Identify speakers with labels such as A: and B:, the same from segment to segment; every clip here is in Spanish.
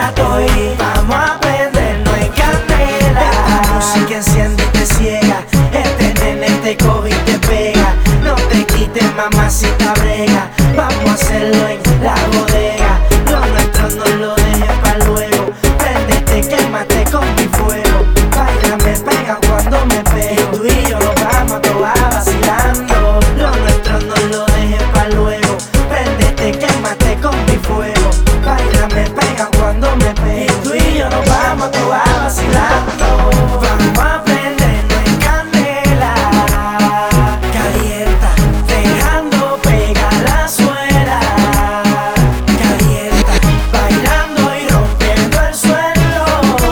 A: rato y vamos a prendernos en candela. Esta música enciende y te ciega, este nene te coge y te pega. No te quites, mamacita brega, vamos a hacerlo en la bodega. Lo nuestro no lo dejes pa' luego, préndete, quémate con mi fuego. Baila, me pegan cuando me pego, tú y yo nos vamos a todas vacilando. Lo nuestro no lo dejes pa' luego, préndete, quémate con mi fuego. Baila, me pegan cuando me pego, tú y yo nos vamos a todas vacilando. Vamos a prendernos en candela, calienta, dejando pegar la suela. Calienta, bailando y rompiendo el suelo.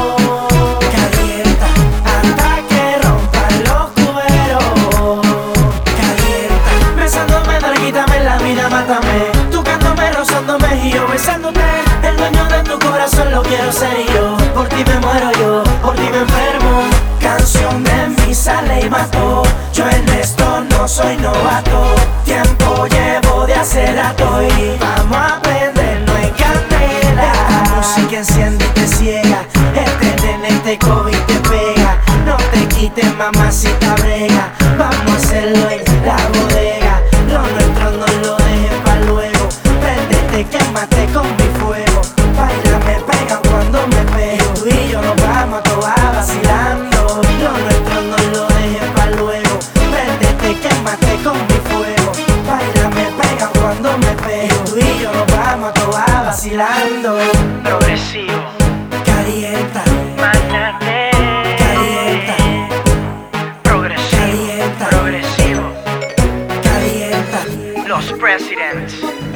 A: Calienta, hasta que rompan los cueros. Calienta, besándome, quítame la vida, mátame. Tocándome, rozándome y yo besándote. El dueño de tu corazón lo quiero ser yo. Por ti me muero yo, por ti me enfermo. Canción de mí sale y mató. Yo en esto no soy novato. Tiempo llevo de hace rato y vamos a prendernos en candela. Esta música enciende y te ciega, este nene te coge y te pega. No te quites, mamacita brega, vamos a hacerlo en la bodega. Lo nuestro no lo dejes pa' luego, préndete, quémate con mi fuego. Baila, me pegan cuando me pego, tú y yo nos vamos a todas vacilando. Lo nuestro no lo dejes pa' luego, préndete, quémate con mi fuego. Baila, me pegan cuando me pego, tú y yo nos vamos a todas vacilando.
B: Progresivo,
A: Calienta,
B: magnate.
A: calienta,
B: Progresivo,
A: Calienta.
B: progresivo.
A: calienta.
B: Los Presidents,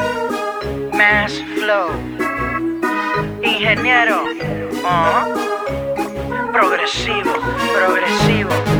B: Mass Flow, Ingeniero, progresivo, progresivo.